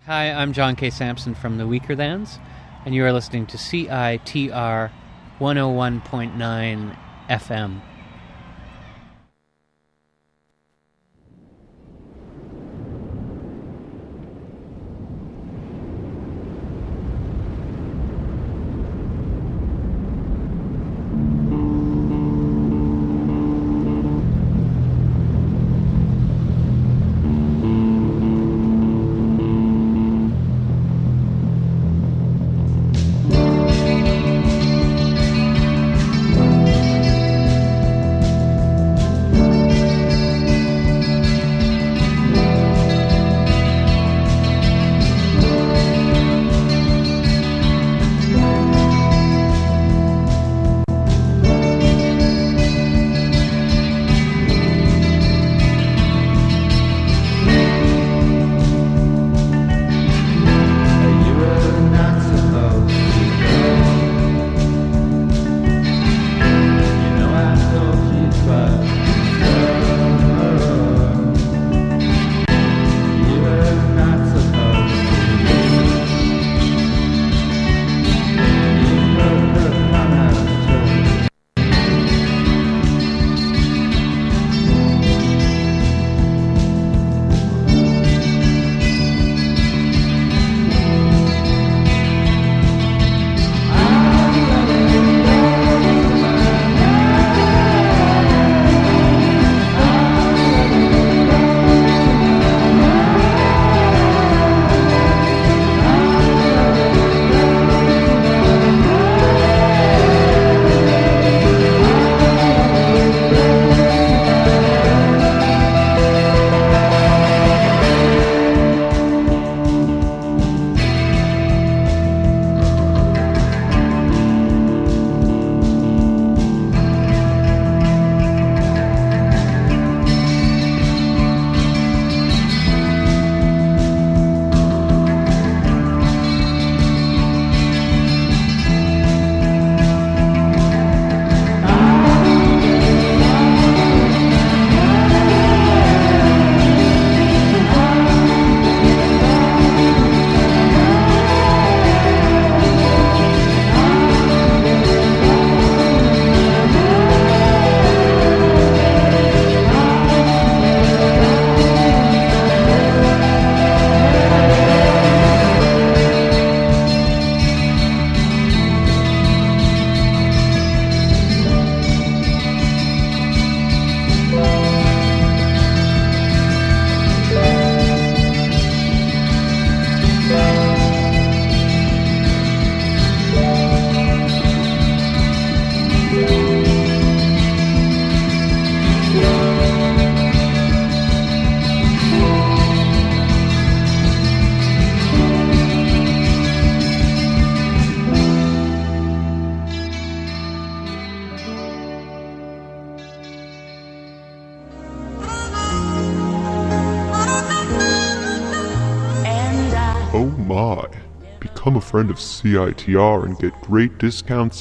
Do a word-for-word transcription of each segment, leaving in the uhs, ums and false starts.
Hi, I'm John K. Sampson from the Weakerthans, and you are listening to C I T R one oh one point nine F M. Become a friend of C I T R and get great discounts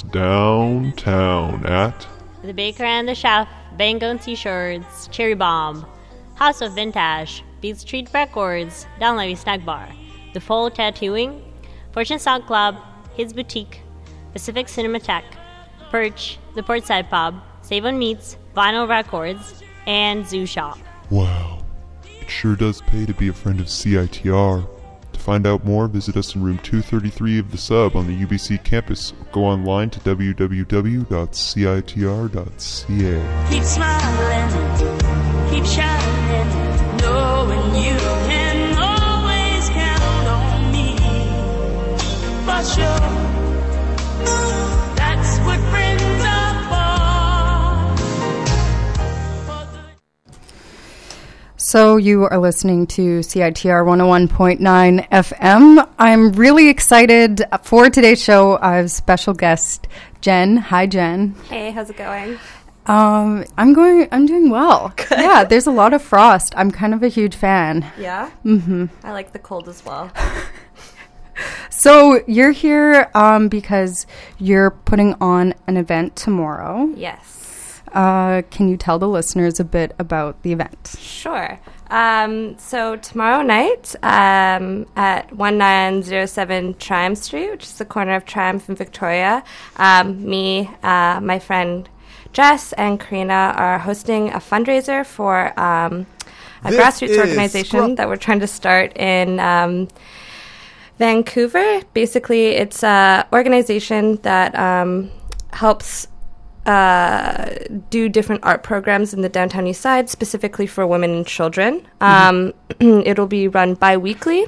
downtown at The Baker and the Chef, Bangone T-shirts, Cherry Bomb, House of Vintage, Beat Street Records, Down Levy Snack Bar, The Full Tattooing, Fortune Sound Club, His Boutique, Pacific Cinematheque, Perch, The Portside Pub, Save on Meats, Vinyl Records, and Zoo Shop. Wow, it sure does pay to be a friend of C I T R. To find out more, visit us in room two thirty-three of the Sub on the U B C campus. Go online to w w w dot c i t r dot c a. Keep smiling, keep shining, knowing you can always count on me. For sure, that's what friends are for. So you are listening to C I T R one oh one point nine F M. I'm really excited for today's show. I have special guest Jen. Hi, Jen. Hey, how's it going? Um, I'm going. I'm doing well. Good. Yeah, there's a lot of frost. I'm kind of a huge fan. Yeah? Mm-hmm. I like the cold as well. So you're here um, because you're putting on an event tomorrow. Yes. Uh, can you tell the listeners a bit about the event? Sure. Um, so tomorrow night um, at one nine zero seven Triumph Street, which is the corner of Triumph and Victoria, um, me, uh, my friend Jess, and Karina are hosting a fundraiser for um, a This grassroots is organization Scruff- that we're trying to start in um, Vancouver. Basically, it's an organization that um, helps uh, do different art programs in the downtown east side, specifically for women and children. Um, it'll be run bi-weekly,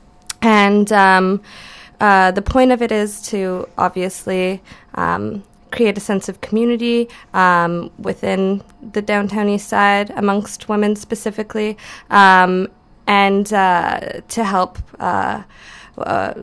and um, uh, the point of it is to obviously um, create a sense of community um, within the downtown east side amongst women specifically, um, and uh, to help uh, uh,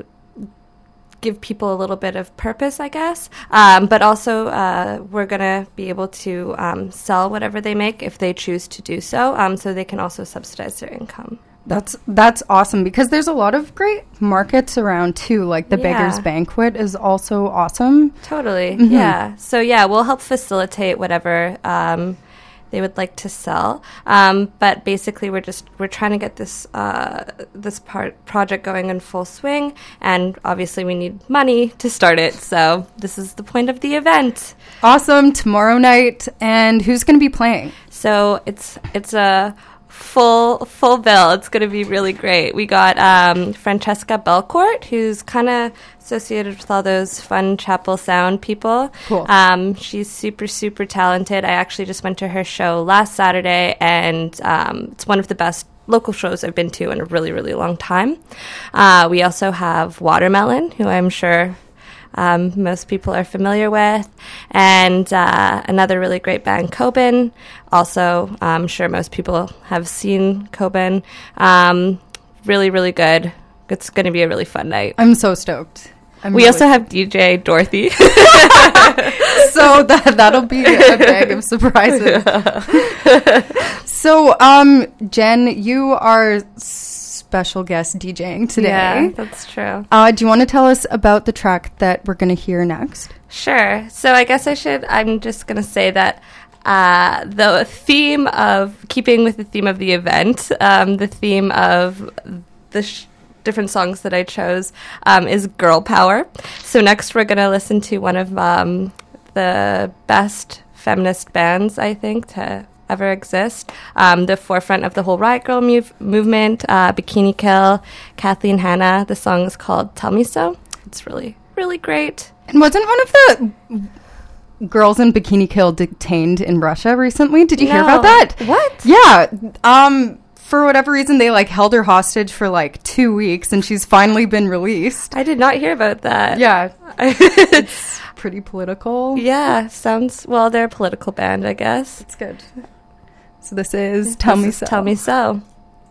give people a little bit of purpose, I guess. Um, but also, uh, we're going to be able to um, sell whatever they make if they choose to do so, um, so they can also subsidize their income. That's that's awesome because there's a lot of great markets around too. Like the Yeah. Beggars Banquet is also awesome. Totally, Mhm. yeah. So, yeah, we'll help facilitate whatever um, they would like to sell. Um, but basically, we're just we're trying to get this uh, this part project going in full swing, and obviously, we need money to start it. So, this is the point of the event. Awesome tomorrow night, and who's going to be playing? So it's it's a full full bill. It's going to be really great. We got um, Francesca Belcourt, who's kind of associated with all those fun chapel sound people. Cool. Um, she's super super talented. I actually just went to her show last Saturday, and um, it's one of the best local shows I've been to in a really really long time. Uh, we also have Watermelon, who I'm sure Um, most people are familiar with, and uh, another really great band, Coben. Also, I'm sure most people have seen Coben. Um, really, really good. It's going to be a really fun night. I'm so stoked. I'm we really also have D J Dorothy. so that that'll be a bag of surprises. So, um, Jen, you are special guest DJing today. Yeah, that's true. Uh, do you want to tell us about the track that we're going to hear next? Sure. So I guess I should, I'm just going to say that uh, the theme of, keeping with the theme of the event, um, the theme of the sh- different songs that I chose um, is girl power. So next we're going to listen to one of um, the best feminist bands, I think, to ever exist. Um, the forefront of the whole Riot Girl move- movement, uh, Bikini Kill, Kathleen Hanna. The song is called Tell Me So. It's really, really great. And wasn't one of the girls in Bikini Kill detained in Russia recently? Did you hear No. about that? What? Yeah. Um, for whatever reason, they like held her hostage for like two weeks, and she's finally been released. I did not hear about that. Yeah. It's pretty political. Yeah, sounds, well, they're a political band, I guess. It's good. So this is Tell This Me is So. Tell Me So.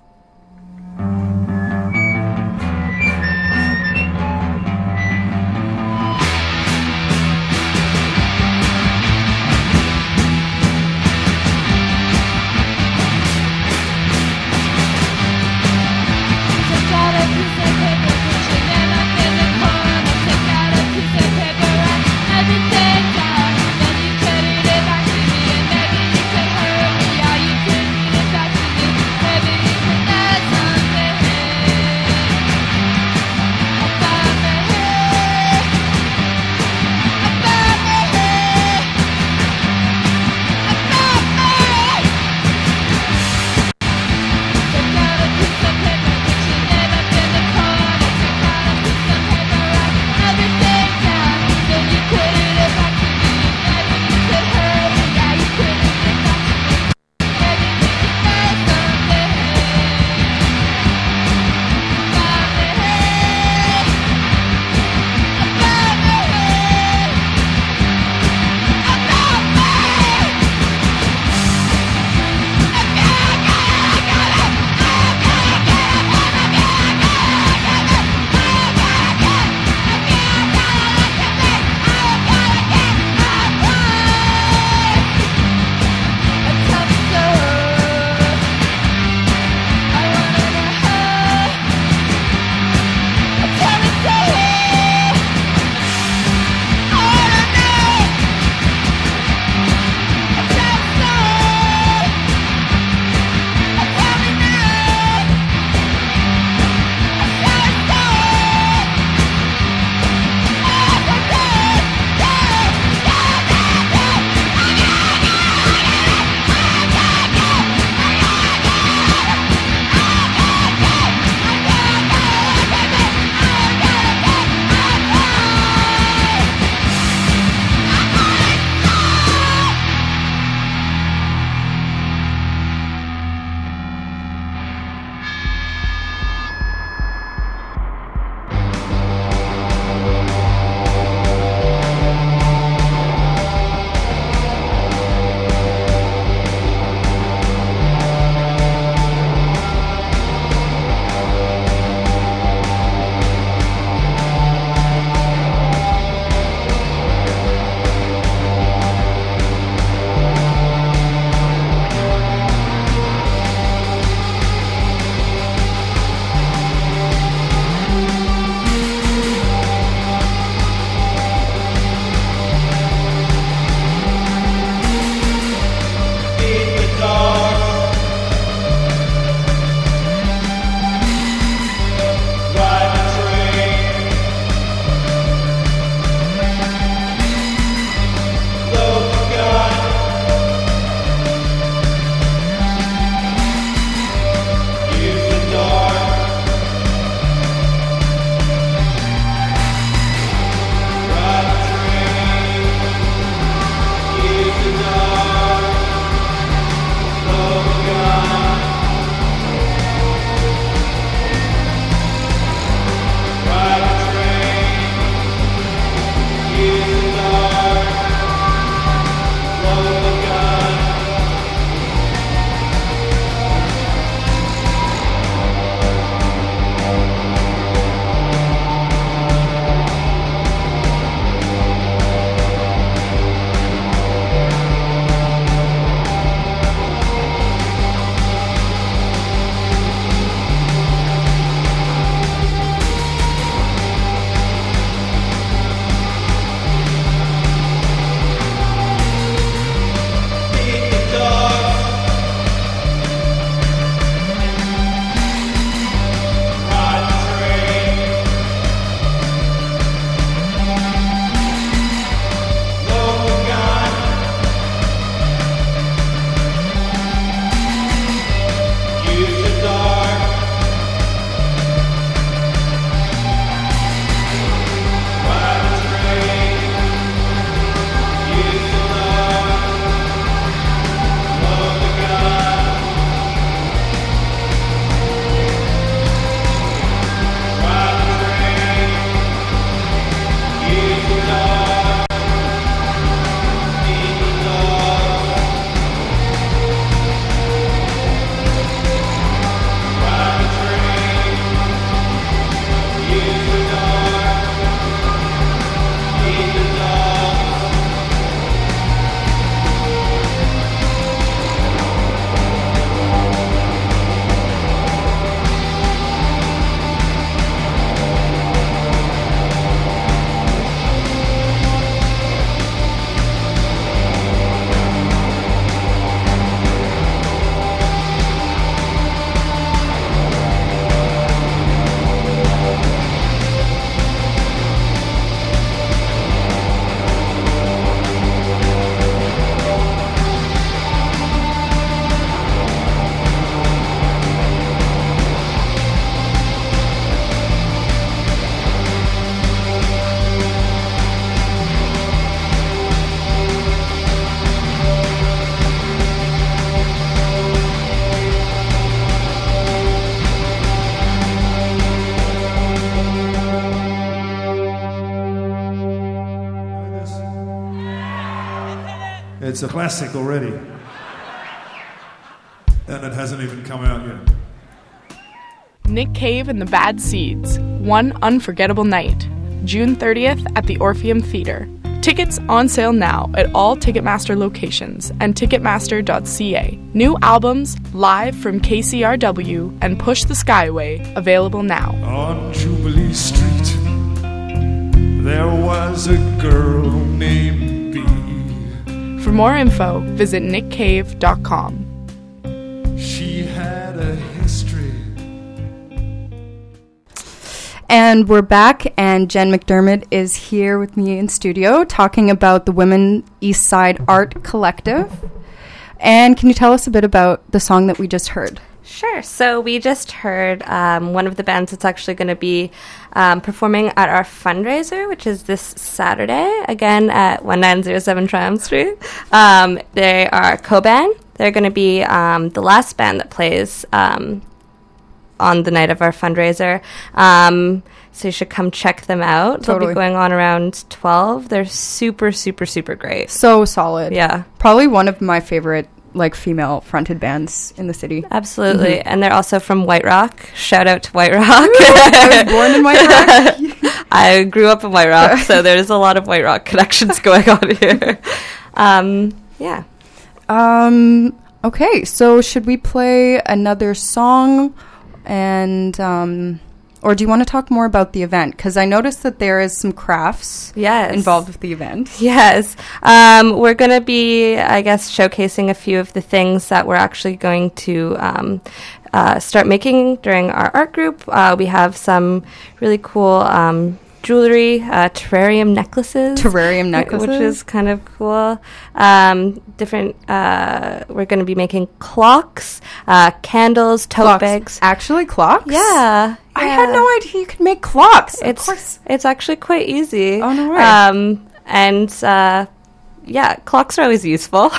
Take out a piece of paper, put your name up in the corner. Take out a piece of paper and hesitate down. Then you could read it back to me, and maybe you could hurt me. Yeah, you could read it back to me. Maybe you could add something. It's a classic already. And it hasn't even come out yet. Nick Cave and the Bad Seeds, One Unforgettable Night, June thirtieth at the Orpheum Theatre. Tickets on sale now at all Ticketmaster locations and ticketmaster dot c a. New albums, Live from K C R W and Push the Skyway, available now. On Jubilee Street, there was a girl named Bee. For more info, visit nick cave dot com. She had a history. And we're back, and Jen McDermott is here with me in studio talking about the Women East Side Art Collective. And can you tell us a bit about the song that we just heard? Sure. So we just heard um, one of the bands that's actually going to be um, performing at our fundraiser, which is this Saturday, again at nineteen oh seven Triumph Street. Um, they are Coban. They're going to be um, the last band that plays um, on the night of our fundraiser. Um, so you should come check them out. Totally. They'll be going on around twelve. They're super, super, super great. So solid. Yeah. Probably one of my favorite, like, female-fronted bands in the city. Absolutely. Mm-hmm. And they're also from White Rock. Shout out to White Rock. I was born in White Rock. I grew up in White Rock, so there's a lot of White Rock connections going on here. Um, yeah. Um, okay, so should we play another song? And, um, or do you want to talk more about the event? Because I noticed that there is some crafts Yes. involved with the event. Yes. Um, we're going to be, I guess, showcasing a few of the things that we're actually going to um, uh, start making during our art group. Uh, we have some really cool um, jewelry, uh, terrarium necklaces. Terrarium necklaces. Which is kind of cool. Um, different, uh, we're going to be making clocks, uh, candles, tote Clocks. bags. Actually, clocks? Yeah. I had yeah. no idea you could make clocks. It's, of course. it's actually quite easy. Oh, no way. Um, and, uh, yeah, clocks are always useful.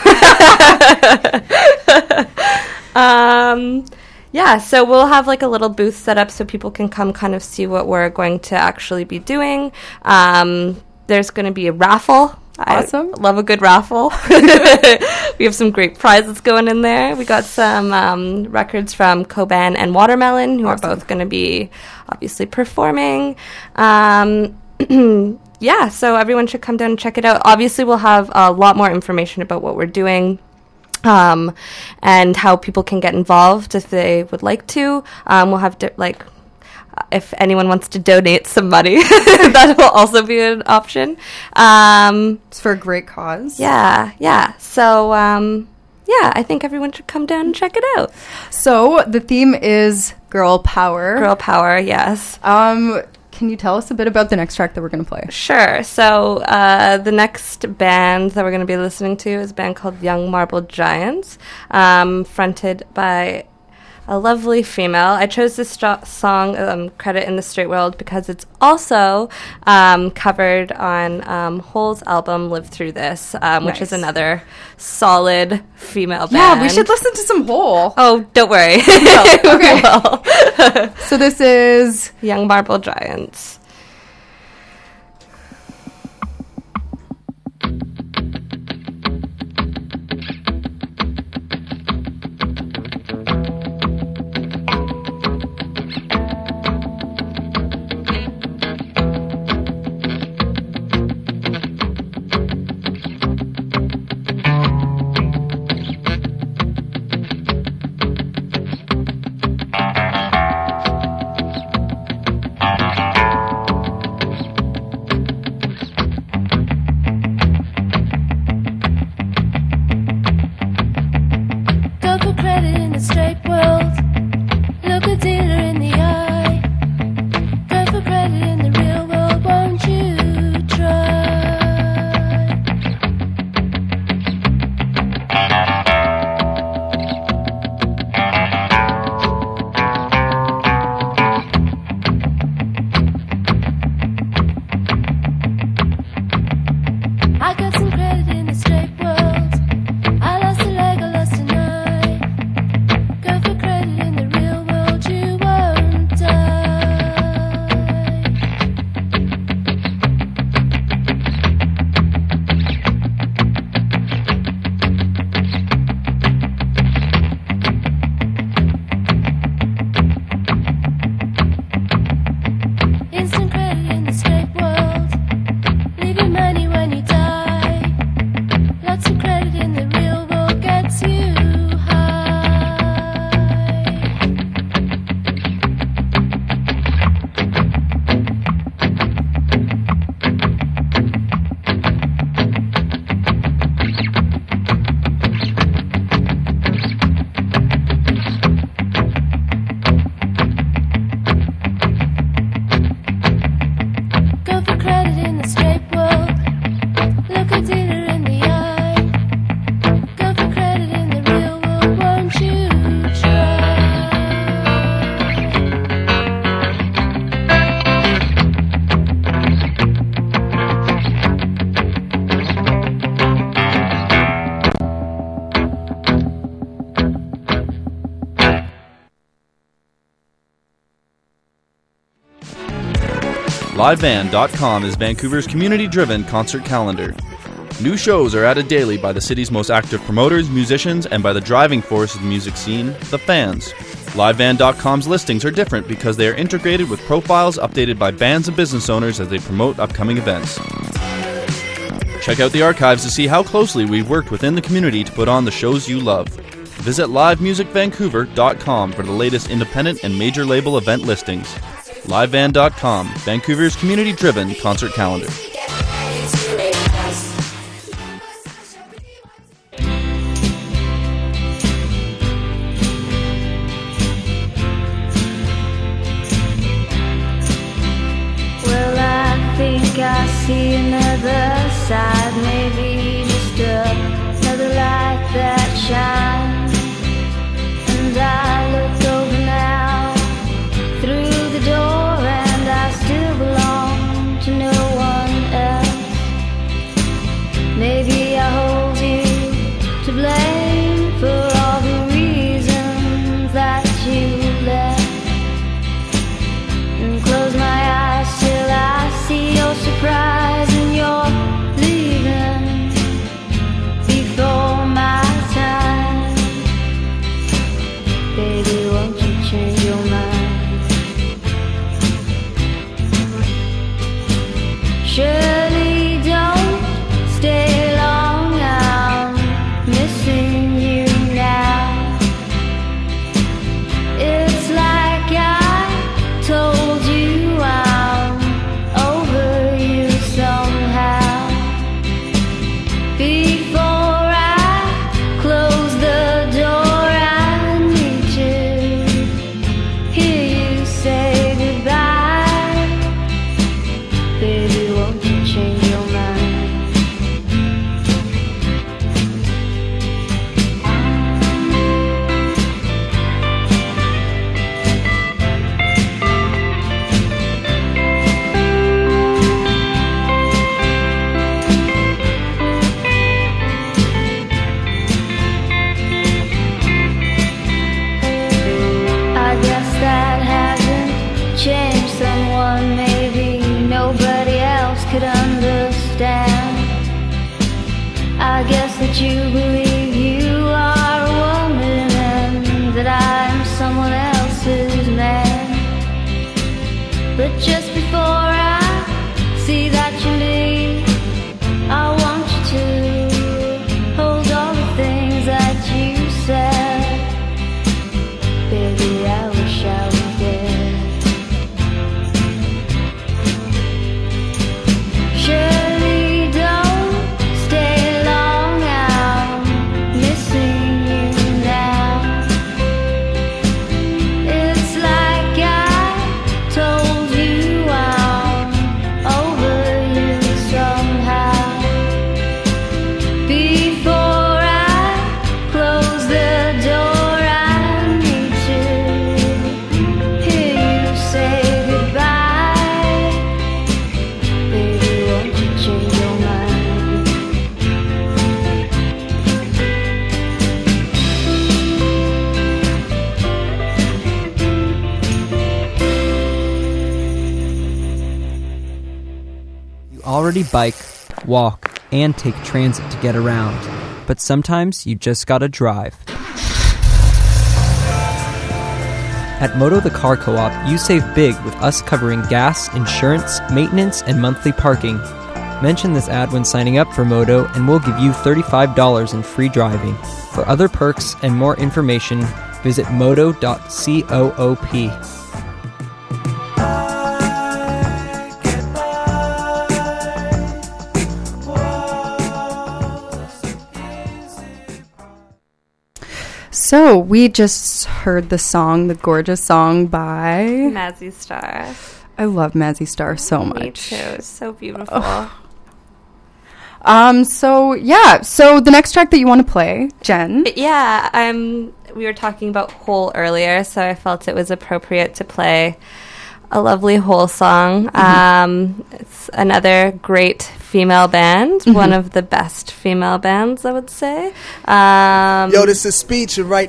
um, yeah, so we'll have like a little booth set up so people can come kind of see what we're going to actually be doing. Um, there's going to be a raffle. Awesome. I love a good raffle. We have some great prizes going in there. We got some um, records from Coban and Watermelon, who Awesome. are both going to be obviously performing. Um, yeah, so everyone should come down and check it out. Obviously, we'll have a lot more information about what we're doing. Um, and how people can get involved if they would like to. Um, we'll have, di- like, if anyone wants to donate some money, that will also be an option. Um, It's for a great cause. yeah, yeah. So, um, yeah, I think everyone should come down and check it out. So the theme is girl power. Girl power, yes. Um, can you tell us a bit about the next track that we're going to play? Sure. So uh, the next band that we're going to be listening to is a band called Young Marble Giants, um, fronted by a lovely female. I chose this st- song, um, Credit in the Straight World, because it's also um, covered on um, Hole's album Live Through This, um, which is Nice. another solid female band. Yeah, we should listen to some Hole. Oh, don't worry. okay. We will. So this is Young Marble Giants. live van dot com is Vancouver's community-driven concert calendar. New shows are added daily by the city's most active promoters, musicians, and by the driving force of the music scene, the fans. live van dot com's listings are different because they are integrated with profiles updated by bands and business owners as they promote upcoming events. Check out the archives to see how closely we've worked within the community to put on the shows you love. Visit live music vancouver dot com for the latest independent and major label event listings. live van dot com, Vancouver's community-driven concert calendar. Well, I think I see another side, maybe just another light that shines. And I look over now through the door, and I still belong to no one else. Maybe I hold you to blame for all the reasons that you left. And close my eyes till I see your surprise and you're leaving before my time. Baby, won't you change your mind? Surely don't stay long, I'm missing you now. It's like I told you I'm over you somehow. Before I close the door, I need to hear you say goodbye. Baby, won't you change your mind? I guess that hasn't changed someone, maybe nobody else could understand. I guess that you believe you are a woman and that I'm someone else's man. But just before I see that you leave, I want you to hold all the things that you said. Baby, I wish I was there. Surely don't stay long, I'm missing you now. It's like I told you I'm over you somehow. Before I close the door, I need to hear you say goodbye. Baby, won't you change your mind? You already bike, walk, and take transit to get around, but sometimes you just gotta drive. At Moto the Car Co-op, you save big with us covering gas, insurance, maintenance, and monthly parking. Mention this ad when signing up for Moto, and we'll give you thirty-five dollars in free driving. For other perks and more information, visit moto dot coop. So we just heard the song, the gorgeous song by Mazzy Star. I love Mazzy Star so much. Me too. It's so beautiful. Oh. Um. So yeah. So the next track that you want to play, Jen? Yeah. Um. We were talking about Hole earlier, so I felt it was appropriate to play a lovely Hole song. Mm-hmm. Um. It's another great female band, mm-hmm. one of the best female bands, I would say. Um. Yo, this is Speech, and right now.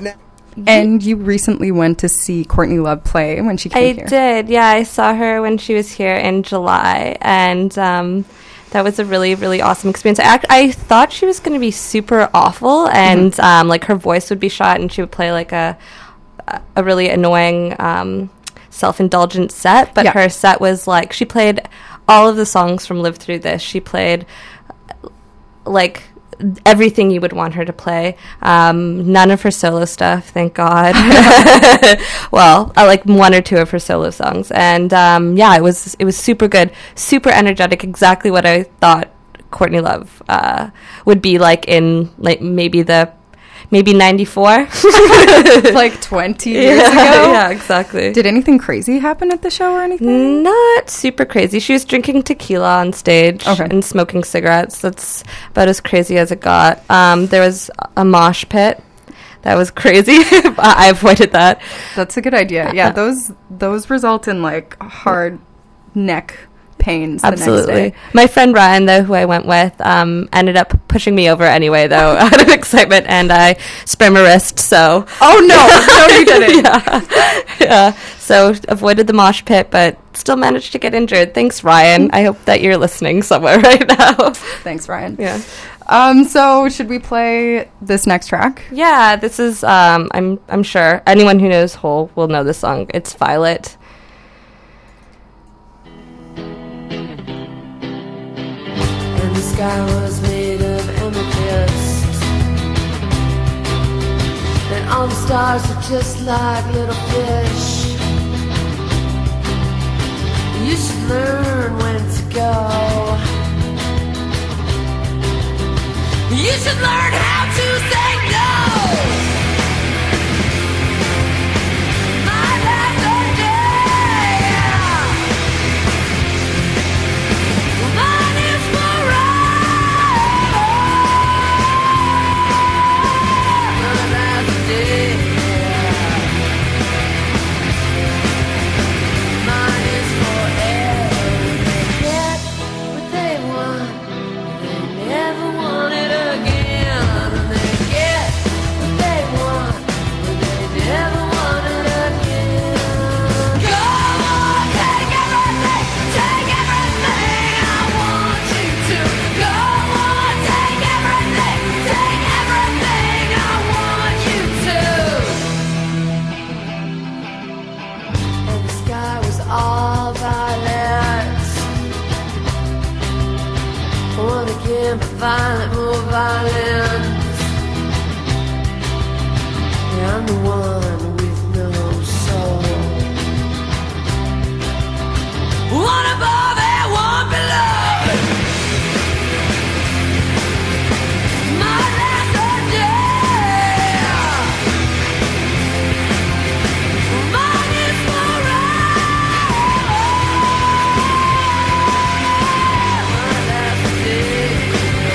And you recently went to see Courtney Love play when she I came here. did, yeah. I saw her when she was here in July, and um, that was a really, really awesome experience. I, act- I thought she was going to be super awful, and Mm-hmm. um, like her voice would be shot, and she would play like a a really annoying, um, self-indulgent set. But Yeah. her set was like she played all of the songs from Live Through This. She played like everything you would want her to play. Um, none of her solo stuff, thank God. Well, I like one or two of her solo songs, and um, yeah, it was it was super good, super energetic. Exactly what I thought Courtney Love uh, would be like in like maybe the maybe ninety-four, Like twenty years yeah, ago? Yeah, exactly. Did anything crazy happen at the show or anything? Not super crazy. She was drinking tequila on stage Okay. and smoking cigarettes. That's about as crazy as it got. Um, there was a mosh pit. That was crazy. I avoided that. That's a good idea. Yeah, those those result in like hard neck pains the next Absolutely. day. My friend Ryan, though, who I went with, um, ended up pushing me over anyway, though, out of excitement, and I sprained my wrist, so... Oh, no! No, you didn't! yeah. yeah. So, avoided the mosh pit, but still managed to get injured. Thanks, Ryan. I hope that you're listening somewhere right now. Thanks, Ryan. Yeah. Um, so, should we play this next track? Yeah, this is, um, I'm, I'm sure, anyone who knows Hole will know this song. It's Violet. And the sky was made of amethyst, and all the stars were just like little fish. You should learn when to go. You should learn how to say no. My last day, mine is forever. My last day, mine is forever. They get what they want, they never want it again. And they get what they want, but they never want it again. Go on, take everything, take everything I want you to. Go on, take everything, take everything I want you to. And the sky was all violet. One again, but violent, more violent. Yeah, I'm the one with no soul. One above and one below. My last day, mine is forever. My last day,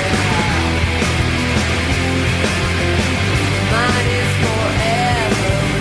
mine is forever.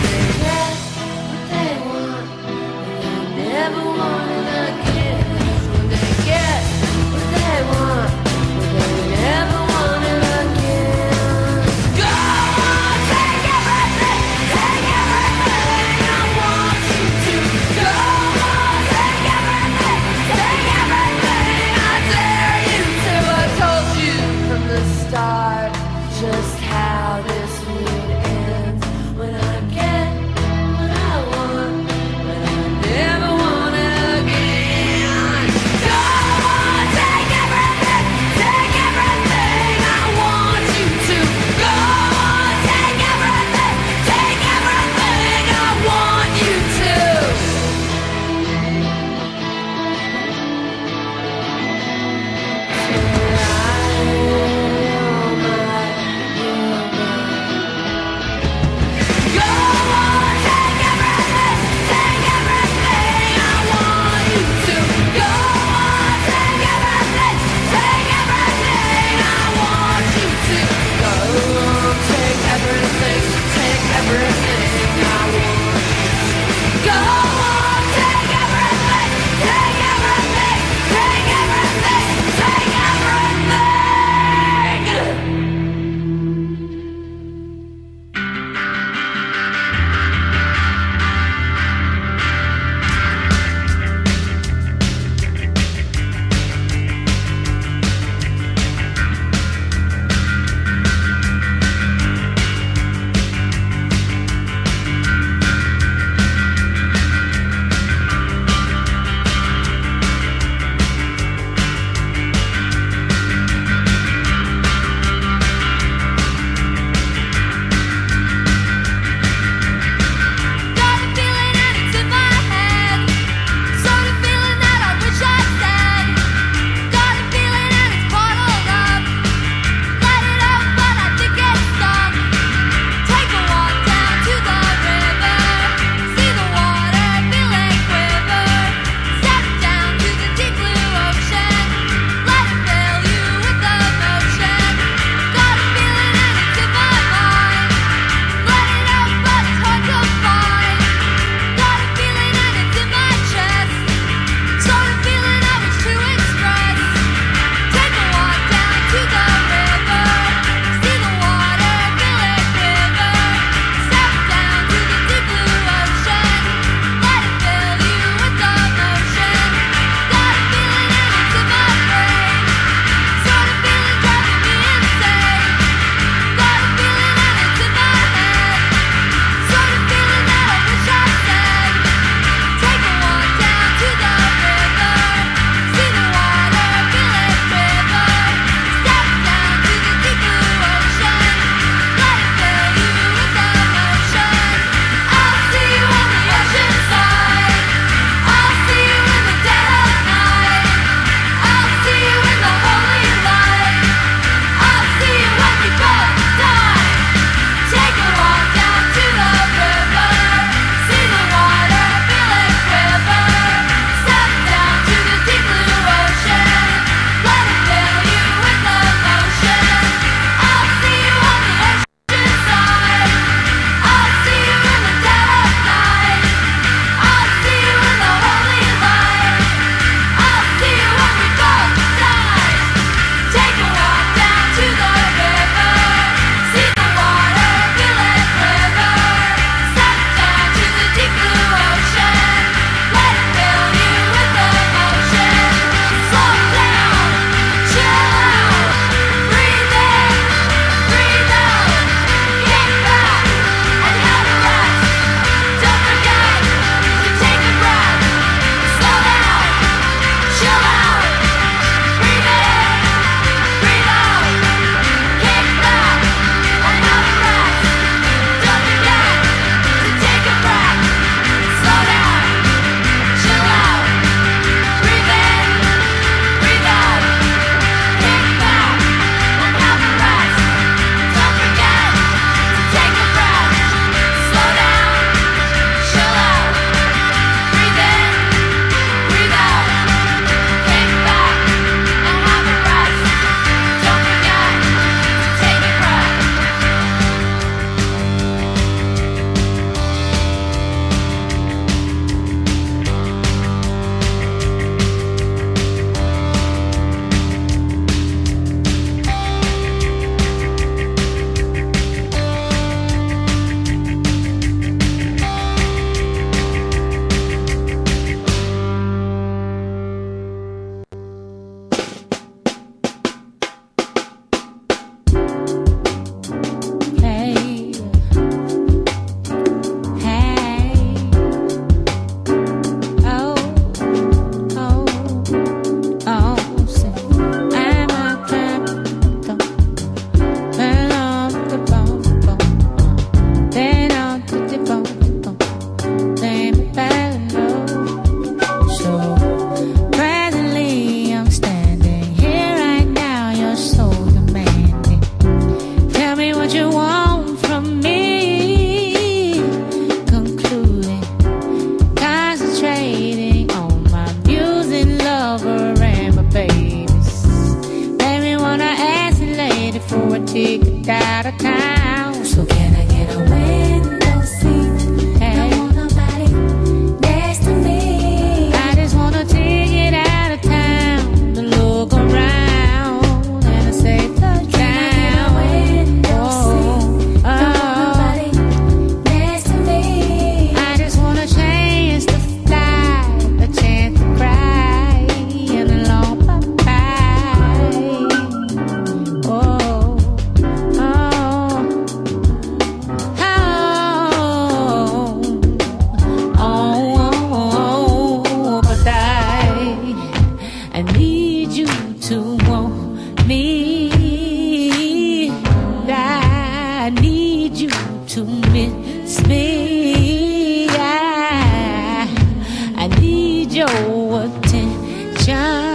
attention,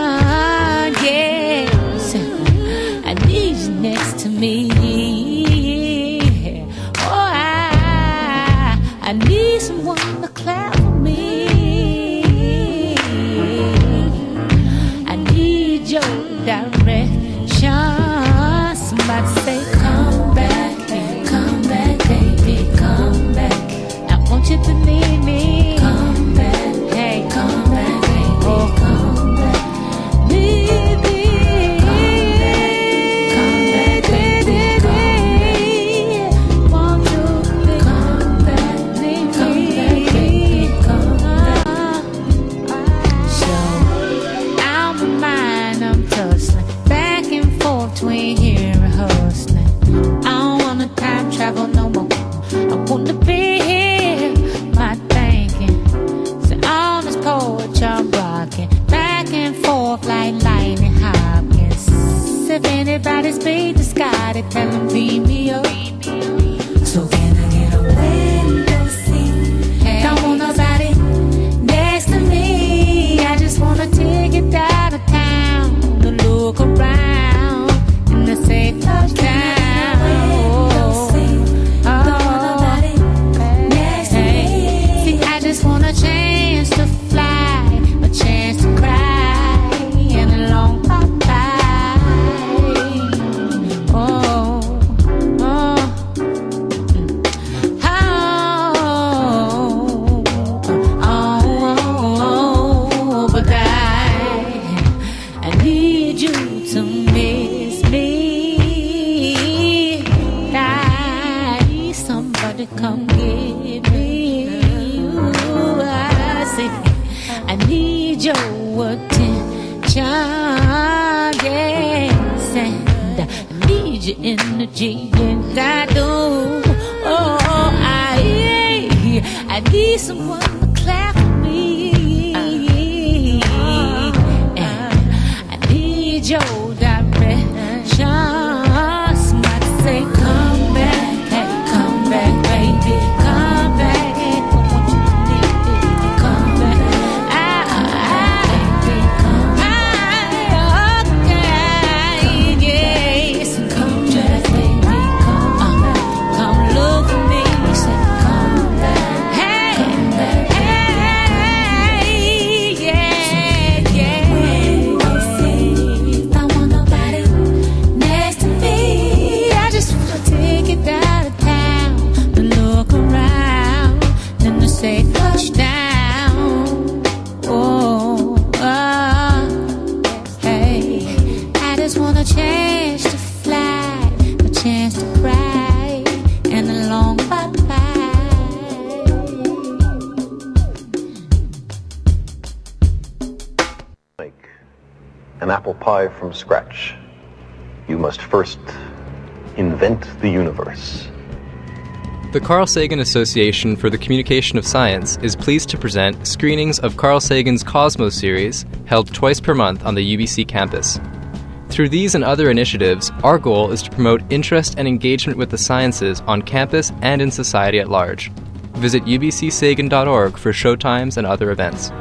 yes. I need you next to me. Oh, I, I need someone to clap for me. I need your direction. Somebody say, come back, come back, baby, come back. I want you to need me. Come back, hey, come back, baby, oh, come back. Need me. Come back, baby, want you to come back, need me. Come back, so out my mind, I'm tussling back and forth between here and hustling. I don't wanna time travel no more. I wanna be here, my thinking. So all this poetry I'm rocking back and forth like lightning Hopkins. If anybody's beat the sky, they tell them beat me up. So can I get a window seat? Hey. Don't want nobody next to me. I just wanna take it out of town to look around and to say touchdown. I just want a chance to fly, a chance to cry, and a long bye-bye. Oh, oh, oh, oh, but I, I need you to miss me. I need somebody come get me. I need your attention, yes, and I need your energy, and I do. Oh, I, I need someone to clap for me, and I need your direction. Somebody say, come back, hey, come back, baby, come back. Say touchdown. Oh, oh, hey, I just want a chance to fly, a chance to cry, and a long bye-bye. Make an apple pie from scratch. You must first invent the universe. The Carl Sagan Association for the Communication of Science is pleased to present screenings of Carl Sagan's Cosmos series, held twice per month on the U B C campus. Through these and other initiatives, our goal is to promote interest and engagement with the sciences on campus and in society at large. Visit u b c sagan dot org for showtimes and other events.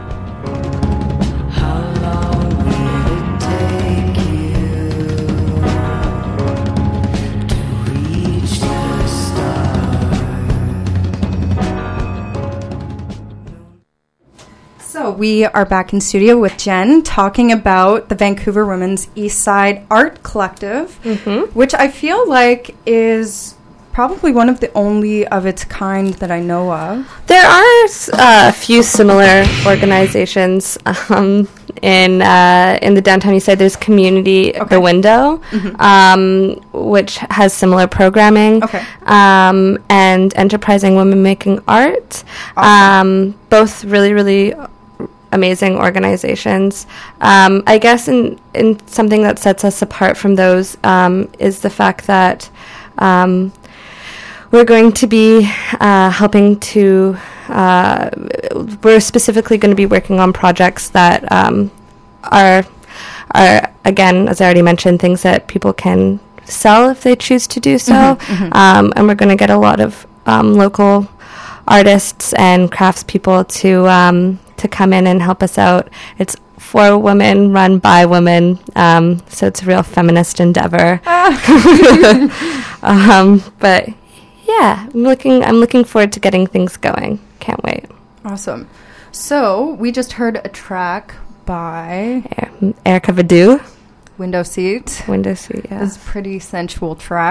So we are back in studio with Jen talking about the Vancouver Women's East Side Art Collective, Mm-hmm. which I feel like is probably one of the only of its kind that I know of. There are uh, a few similar organizations um, in uh, in the downtown east side. There's Community The Window, Mhm. um, which has similar programming, Okay. um, and Enterprising Women Making Art. Um, both really, really amazing organizations. Um, I guess in, in something that sets us apart from those um, is the fact that um, we're going to be uh, helping to, uh, we're specifically going to be working on projects that um, are, are, again, as I already mentioned, things that people can sell if they choose to do so. Mhm, mhm. Um, and we're going to get a lot of um, local artists and craftspeople to um, to come in and help us out. It's for women, run by women, um, so it's a real feminist endeavor. um, but yeah, I'm looking. I'm looking forward to getting things going. Can't wait. Awesome. So we just heard a track by Erykah Badu. Window Seat. Window Seat, yeah. This is a pretty sensual track.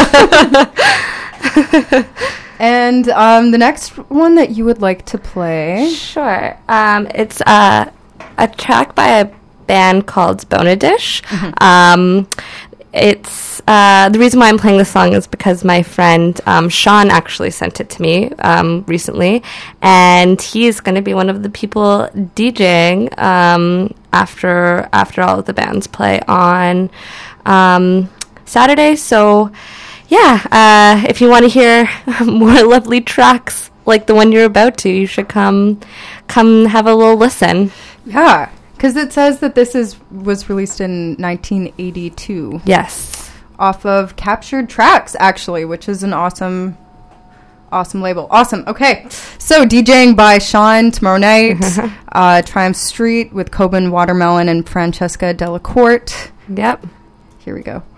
And um, the next one that you would like to play? Sure. Um, it's uh, a track by a band called Bonadish. Mm-hmm. Um, it's uh, the reason why I'm playing this song is because my friend um, Sean actually sent it to me um, recently, and he's going to be one of the people DJing um, after after all of the bands play on um, Saturday. So, yeah, uh, if you want to hear more lovely tracks like the one you're about to, you should come come have a little listen. Yeah. Because it says that this is was released in nineteen eighty-two. Yes. Off of Captured Tracks, actually, which is an awesome, awesome label. Awesome. Okay. So, DJing by Sean tomorrow night. uh, Triumph Street with Coben Watermelon and Francesca Delacourt. Yep. Here we go.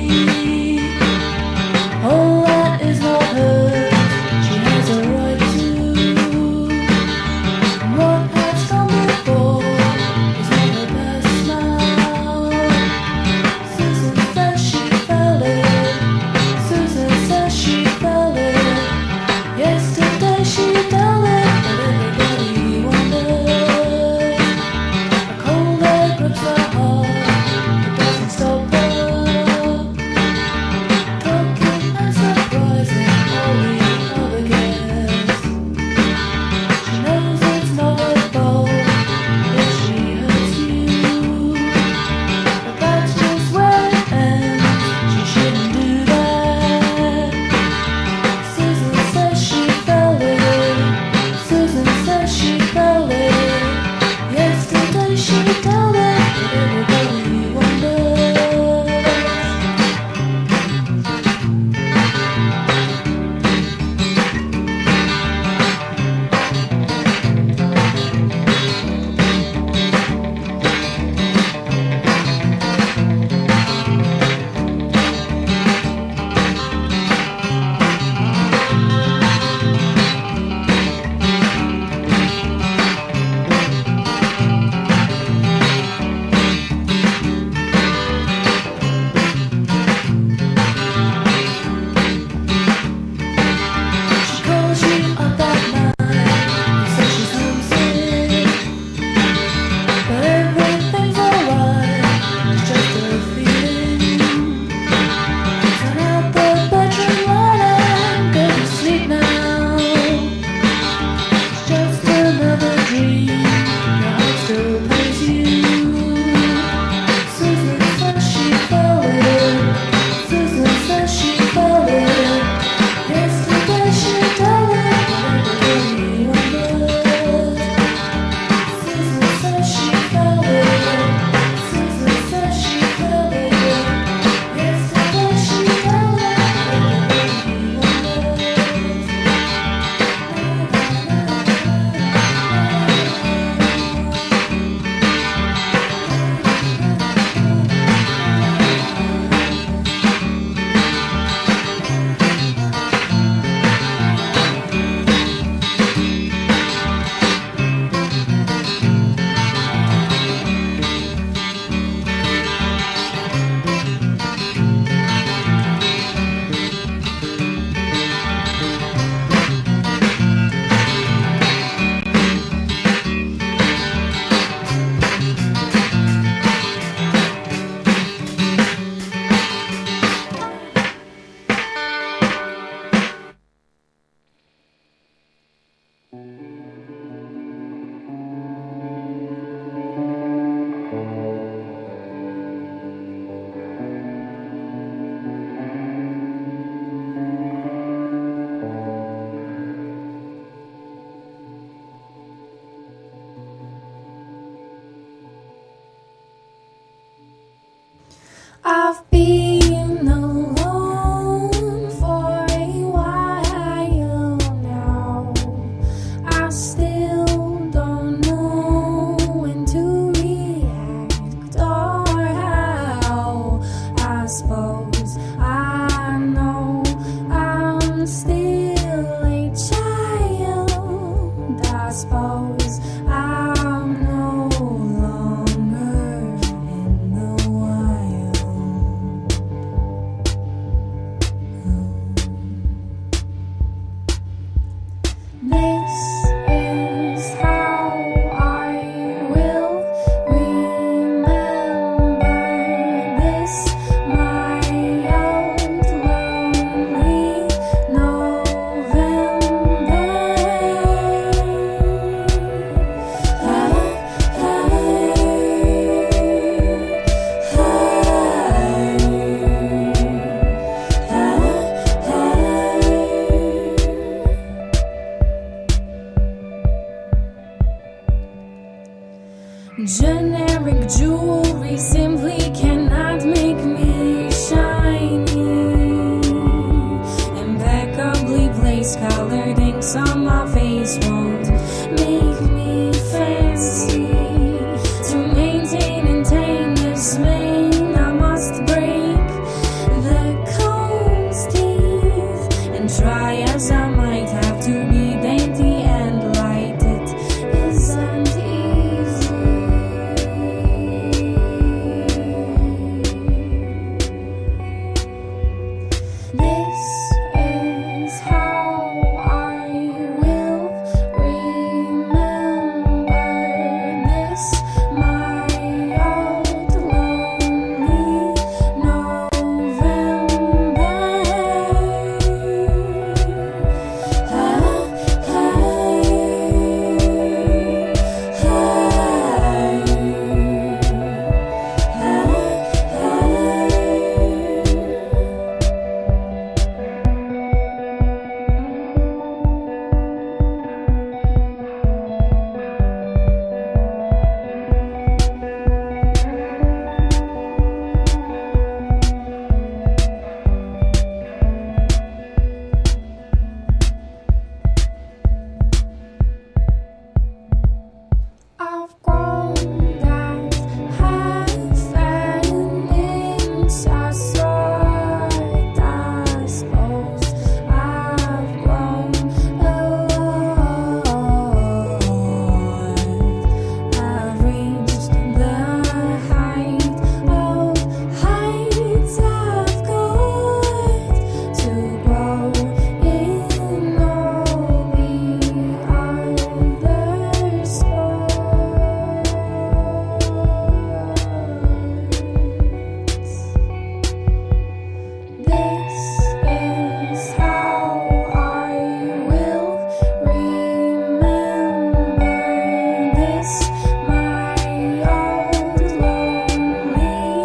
Oh, that is not hers. She has a right to jewelry simply cannot make me shiny. Impeccably placed colored inks on my face won't make me fancy. To maintain and tame this mane, I must break the comb's teeth and try as I might have to be dainty and light. It isn't easy. This is how I will remember this, my old lonely November. I've grown that half an inch. I saw it, I suppose. I've grown a lot. I've reached the height of heights. I've got to grow in all the other sports. This is how I will remember this, my old lonely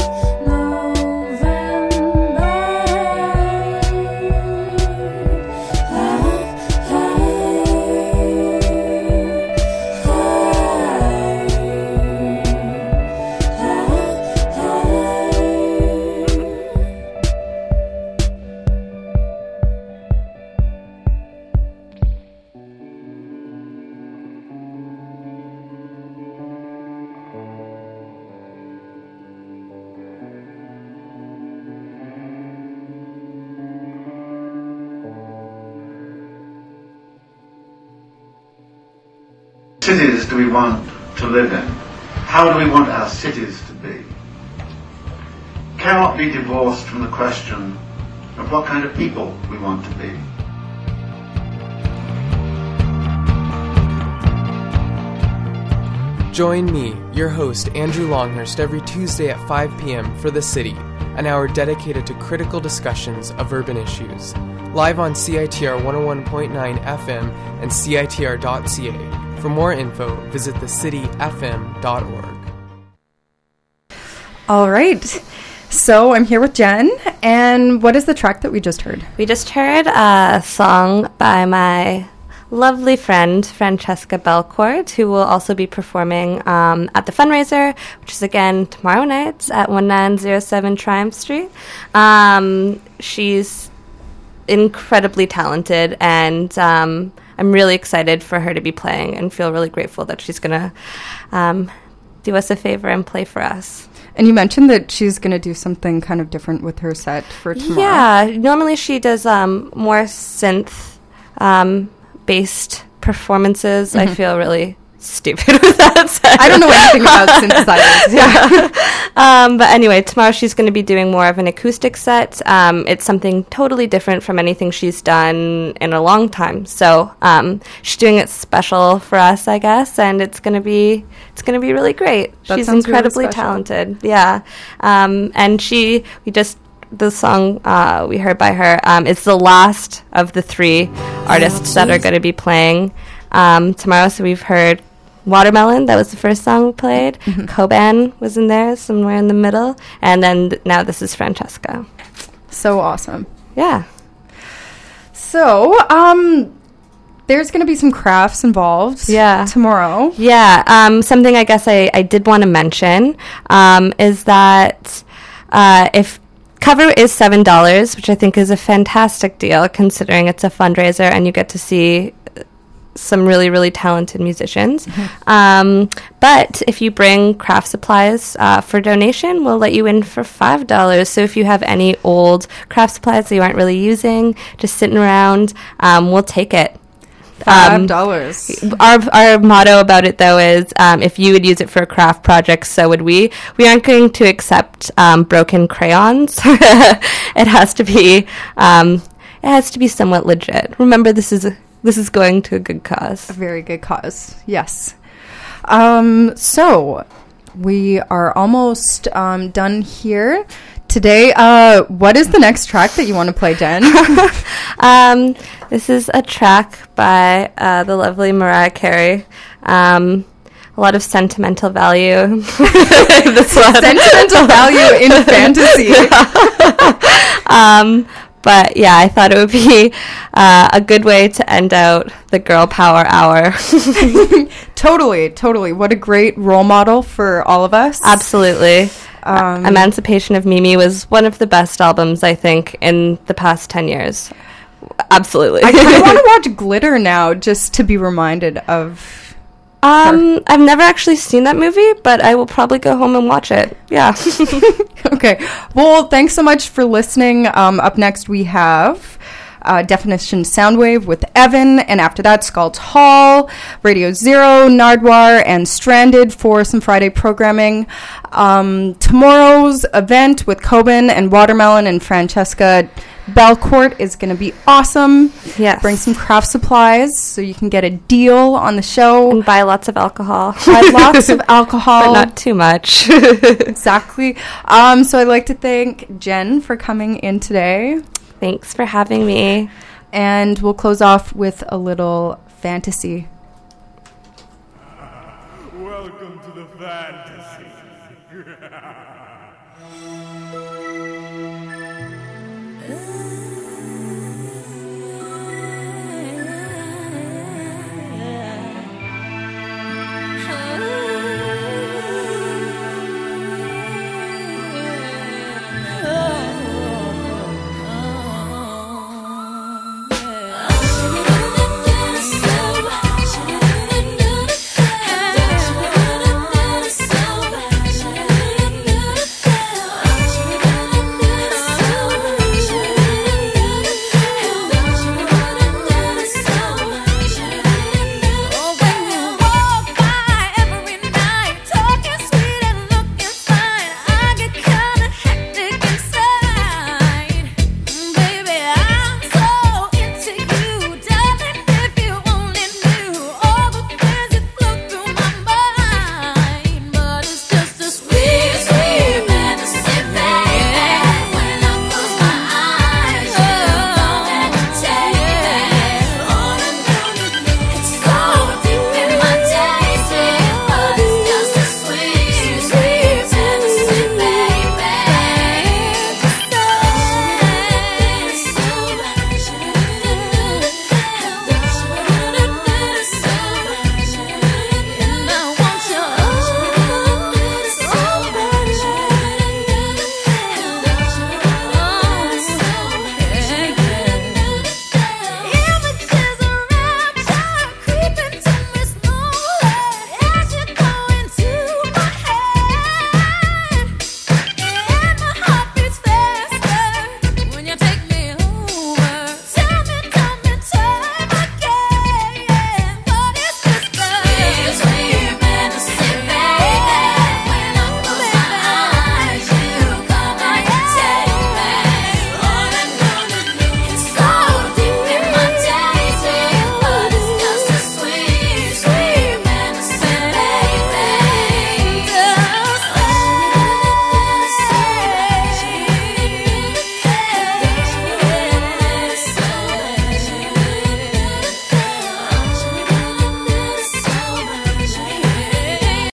cities do we want to live in? How do we want our cities to be? Cannot be divorced from the question of what kind of people we want to be. Join me, your host, Andrew Longhurst, every Tuesday at five p.m. for The City, an hour dedicated to critical discussions of urban issues. Live on C I T R one oh one point nine F M and C I T R dot C A. For more info, visit the city f m dot org. All right. So I'm here with Jen, and what is the track that we just heard? We just heard a song by my lovely friend, Francesca Belcourt, who will also be performing um, at the fundraiser, which is again tomorrow night at nineteen oh seven Triumph Street. Um, she's incredibly talented, and um, I'm really excited for her to be playing and feel really grateful that she's going to um, do us a favor and play for us. And you mentioned that she's going to do something kind of different with her set for tomorrow. Yeah, normally she does um, more synth um, based performances. Mm-hmm. I feel really stupid with that set. I don't know anything about synthesizers. Yeah. um, but anyway, tomorrow she's going to be doing more of an acoustic set. Um, it's something totally different from anything she's done in a long time. So um, she's doing it special for us, I guess, and it's going to be it's going to be really great. That She's sounds incredibly really special. talented. Yeah, um, and she we just. The song uh, we heard by her um, is the last of the three artists that are going to be playing um, tomorrow. So we've heard Watermelon, that was the first song we played. Mm-hmm. Coban was in there somewhere in the middle. And then th- now this is Francesca. So awesome. Yeah. So, um, there's going to be some crafts involved Yeah. tomorrow. Yeah, um, something I guess I, I did want to mention um, is that uh, if cover is seven dollars, which I think is a fantastic deal considering it's a fundraiser and you get to see some really, really talented musicians. Mm-hmm. Um, but if you bring craft supplies uh, for donation, we'll let you in for five dollars. So if you have any old craft supplies that you aren't really using, just sitting around, um, we'll take it. Five dollars. Um, our our motto about it though is um, if you would use it for a craft project, so would we. We aren't going to accept um, broken crayons. It has to be um, it has to be somewhat legit. Remember, this is a, this is going to a good cause. A very good cause. Yes. Um, so we are almost um, done here. Today, uh, what is the next track that you want to play, Jen? um, this is a track by uh, the lovely Mariah Carey. Um, a lot of sentimental value. This one. Sentimental value in fantasy. um, but yeah, I thought it would be uh, a good way to end out the Girl Power Hour. Totally, totally. What a great role model for all of us. Absolutely. Um, Emancipation of Mimi was one of the best albums, I think, in the past ten years. Absolutely. I kind of want to watch Glitter now just to be reminded of Um, I've never actually seen that movie, but I will probably go home and watch it. Yeah. Okay. Well, thanks so much for listening. Um, up next, we have uh, Definition Soundwave with Evan, and after that, Scald Hall, Radio Zero, Nardwar, and Stranded for some Friday programming. Um, tomorrow's event with Coben and Watermelon and Francesca Belcourt is going to be awesome. Yes. Bring some craft supplies so you can get a deal on the show. And buy lots of alcohol. Buy lots of alcohol. But not too much. Exactly. Um, so I'd like to thank Jen for coming in today. Thanks for having me. And we'll close off with a little fantasy. Welcome to the fantasy.